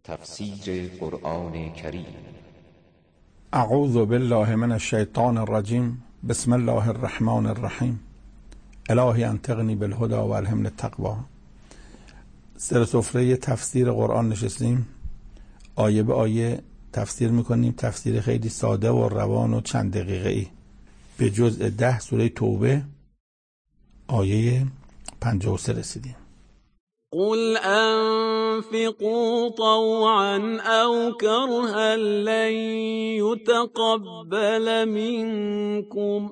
تفسیر قرآن کریم. اعوذ بالله من الشیطان الرجیم. بسم الله الرحمن الرحیم. الهی انطقنی بالهدی و الهمنی التقوی. سر سفره تفسیر قرآن نشستیم، آیه به آیه تفسیر میکنیم. تفسیر خیلی ساده و روان و چند دقیقه ای. به جزء 10 سوره توبه آیه 53 رسیدیم. قل انفقوا طوعا او کرها لن يتقبل منكم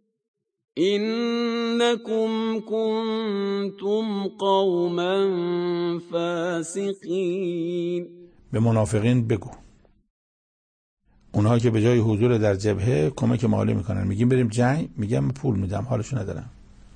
انكم كنتم قوما فاسقین. به منافقین بگو، اونها که به جای حضور در جبهه کمک مالی میکنن، میگیم بریم جنگ، میگم من پول میدم، حالشو ندارم.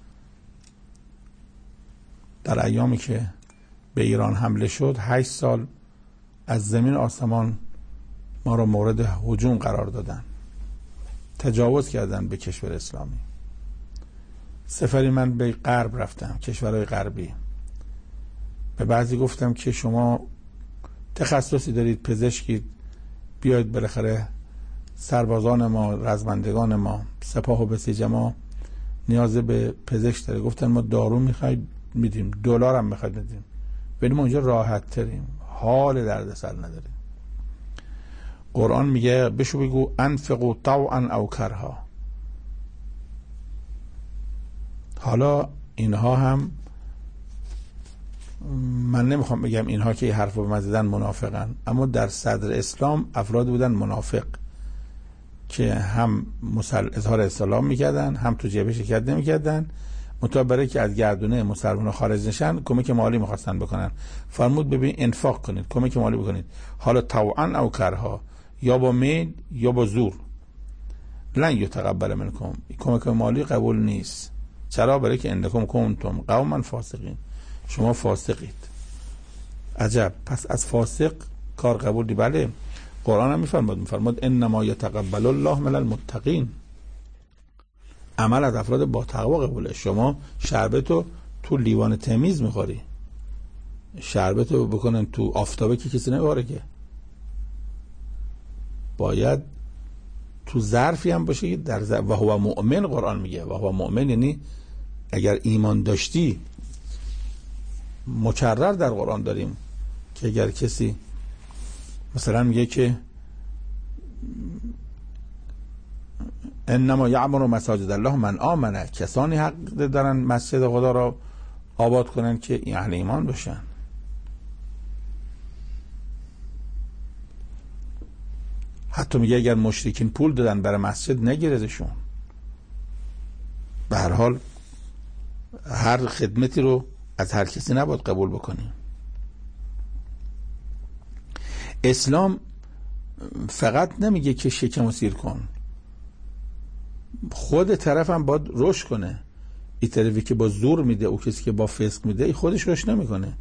در ایامی که به ایران حمله شد 8 سال از زمین آسمان ما را مورد هجوم قرار دادن، تجاوز کردن به کشور اسلامی. سفری من به غرب رفتم، کشورهای غربی. به بعضی گفتم که شما تخصصی دارید، پزشکید، بیاید بالاخره سربازان ما، رزمندگان ما، سپاه و بسیج ما نیاز به پزشک داره. گفتن ما دارو میخواید میدیم، دلار هم میخواید میدیم، ولی ما اونجا راحت تریم، حال دردسر نداریم. قرآن میگه بشو بگو انفقوا طوعا او کرها. حالا اینها هم من نمیخوام بگم اینها که حرف به من زدن منافقن، اما در صدر اسلام افراد بودن منافق که هم اظهار اسلام میکردن، هم تو جبهه شرکت نمیکردن، برای که از گردونه مسلمان خارج نشن کمک مالی میخواستن بکنن. فرمود ببین انفاق کنید، کمک مالی بکنید، حالا طوعا او کرها، یا با میل یا با زور. لن یتقبل منکم، کمک مالی قبول نیست. چرا؟ برای که انکم کنتم قوما فاسقین، شما فاسقید. عجب، پس از فاسق کار قبول دی؟ بله. قرآن هم میفرماد انما یتقبل الله من المتقین. عمل از افراد با تقوا قبوله. شما شربتو تو لیوان تمیز میخوری، شربتو بکنن تو آفتابه که کسی نمیخوره، که باید تو ظرفی هم باشه که در و هو مؤمن. قرآن میگه و هو مؤمن، یعنی اگر ایمان داشتی. مکرر در قرآن داریم که اگر کسی مثلا میگه که انما یعمر مساجد الله من آمنه، کسانی حق دارن مسجد خدا را آباد کنن که اهل ایمان باشن. حتی میگه اگر مشرکین پول دادن برای مسجد نگیرزشون. به هر حال هر خدمتی رو از هر کسی نباید قبول بکنیم. اسلام فقط نمیگه که شکم و سیر کن، خود طرف هم باید رشد کنه. این طرفی که با زور میده، او کسی که با فسق میده، خودش رشد نمیکنه.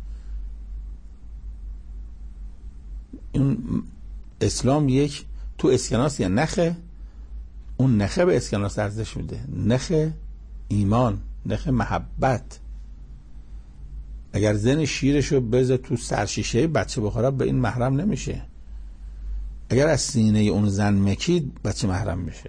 این اسلام یک تو اسکناس یا نخه، اون نخه به اسکناس ارزش میده، نخ ایمان، نخ محبت. اگر زن شیرشو بذاره تو سرشیشه بچه بخوره، به این محرم نمیشه. اگر از سینه اون زن مکید، بچه محرم میشه.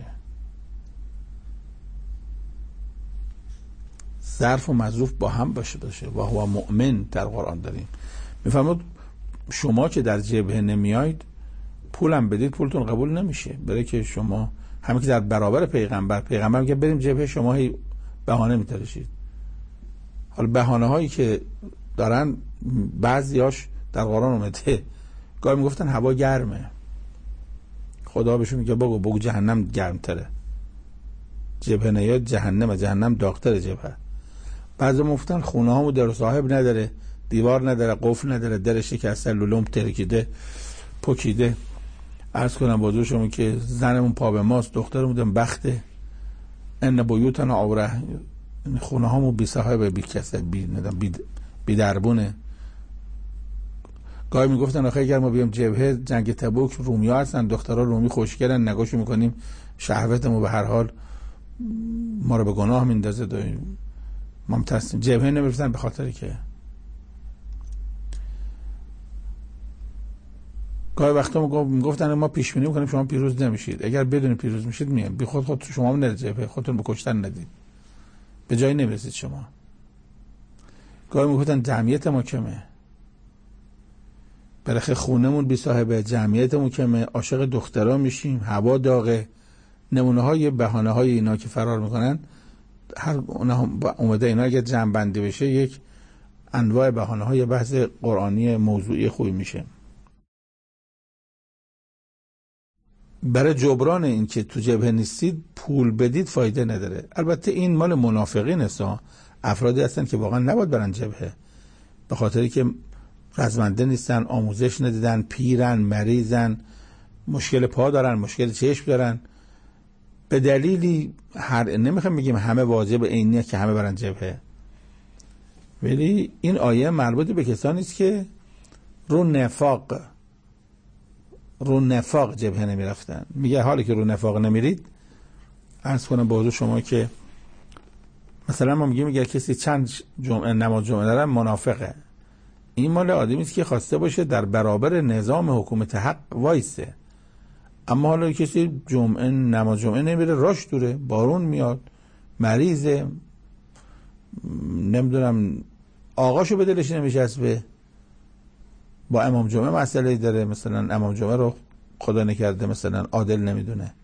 ظرف و مظروف با هم باشه و هو مؤمن در قرآن داریم. میفرمود شما که در جبهه نمیاید پولم بدید، پولتون قبول نمیشه. برای که شما همین که در برابر پیغمبر میگه بریم جبهه، شما هی بهانه میتراشید. حالا بهانه هایی که دارن بعضیاش در قرآن اومده، گاهی میگفتن هوا گرمه، خدا بهشون میگه بگو جهنم گرمتره، جبهه نیاد جهنم داغتره جبهه. بعضی میگفتن خونه هامو در صاحب نداره، دیوار نداره، قفل نداره، در شکسته، لولم ترکیده، پکیده. عرض کنم بازو شما که زنمون پا به ماست، دخترمون بخته، ان بیوتنا عوره، خونه هامو بی صاحب، بی کسه، بی دربونه. گاهی میگفتن آخه اگر ما بیام جبهه جنگ تبوک، رومی‌ها هستن، دخترها رومی خوشگلن، نگاهشو میکنیم شهوتمو به هر حال ما رو به گناه میندازه، داریم ما مترسیم. جبهه نمیرفتن به خاطر که گاهی وقتا میگفتن ما پیش بینی میکنیم شما پیروز نمیشید، اگر بدون پیروز میشید میام بی خود شما هم نرجه خودتون به کشتن ندید، به جایی نمیرسید شما. گاهی میگفتن جمعیت ما کمه، برخه خونمون بی صاحبه، جمعیتمون کمه، عاشق دخترا میشیم، هوا داغه، نمونه های بهانه های اینا که فرار میکنن، هر اومده اینا اگه جمع بندی بشه یک انواع بهانه های بحث قرآنی موضوعی خوبی میشه. برای جبران این که تو جبهه نیستید پول بدید فایده نداره. البته این مال منافقین است، افرادی هستن که واقعا نباید برن جبهه، به خاطری که رزمنده نیستن، آموزش ندیدن، پیرن، مریضن، مشکل پا دارن، مشکل چشم دارن، به دلیلی نمیخوام بگیم همه واجب عینیه که همه برن جبهه، ولی این آیه مربوط به کسانی است که رو نفاق جبهه نمی رفتن. میگه حالی که رو نفاق نمیرید، عرض کنم به حضور شما که مثلا ما میگه کسی چند جمعه نماز جمعه دارن منافقه. این مال آدمی است که خواسته باشه در برابر نظام حکومت حق وایسه، اما حالا کسی نماز جمعه نمیره، راش دوره، بارون میاد، مریضه، نمیدونم آقاشو به دلش نمیچسبه، با امام جمعه مسئله داره، مثلا امام جمعه رو خدا نکرده مثلا عادل نمیدونه،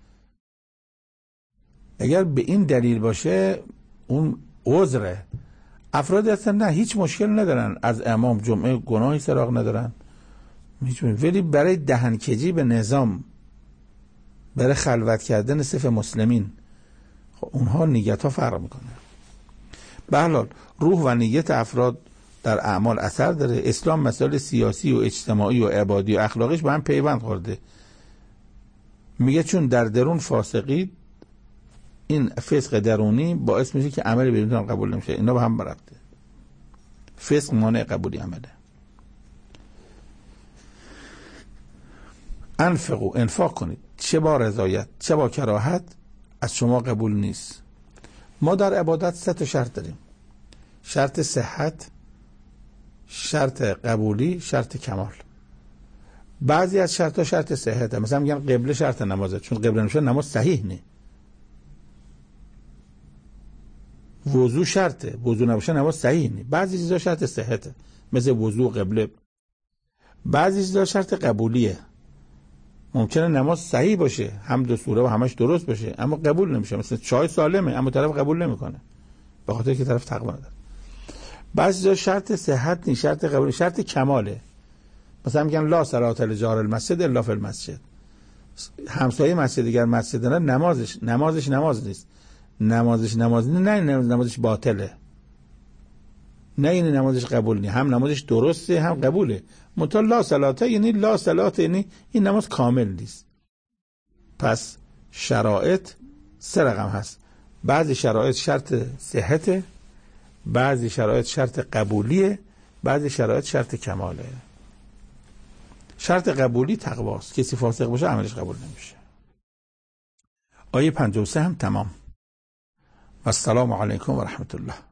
اگر به این دلیل باشه اون عذره. افرادی هستن نه هیچ مشکل ندارن، از امام جمعه گناهی سراغ ندارن، ولی برای دهنکجی به نظام، برای خلوت کردن صف مسلمین، خب اونها نیت ها فرق میکنه. به هر حال روح و نیت افراد در اعمال اثر داره. اسلام مسائل سیاسی و اجتماعی و عبادی و اخلاقیش با هم پیوند خورده. میگه چون در درون فاسقی، این فسق درونی باعث میشه که عمل بیرون قبول نمیشه، اینا با هم برابطه. فسق مانع قبولی عمله. انفاق کنید، چه با رضایت چه با کراهت، از شما قبول نیست. ما در عبادت 3 شرط داریم: شرط صحت، شرط قبولی، شرط کمال. بعضی از شرط ها شرط صحته، مثلا میگن قبله شرط نمازه، چون قبله نمیشه نماز صحیح نه. وضو شرطه، وضو نباشه نماز صحیح نه. بعضی چیزا شرط صحته مثل وضو و قبله. بعضی چیزا شرط قبولیه، ممکنه نماز صحیح باشه، هم دو سوره و همش درست باشه، اما قبول نمیشه. مثلا چای سالمه اما طرف قبول نمیکنه، به خاطر که طرف تقوا نداره. بعضی جا شرط صحت نیست، شرط قبول، شرط کماله. مثلا میگن لا صلاة لجار المسجد الا فی المسجد، همسایه مسجد دیگر مسجد نه، نمازش نماز نیست، نمازش باطله، نه این نمازش قبول نیست، هم نمازش درسته هم قبوله، منتها لا صلاة یعنی لا صلاة یعنی این نماز کامل نیست. پس شرایط 3 رقم هست: بعضی شرایط شرط صحته، بعضی شرایط شرط قبولیه، بعضی شرایط شرط کماله. شرط قبولی تقواست، کسی فاسق باشه عملش قبول نمیشه. آیه 53 هم تمام. و السلام علیکم و رحمت الله.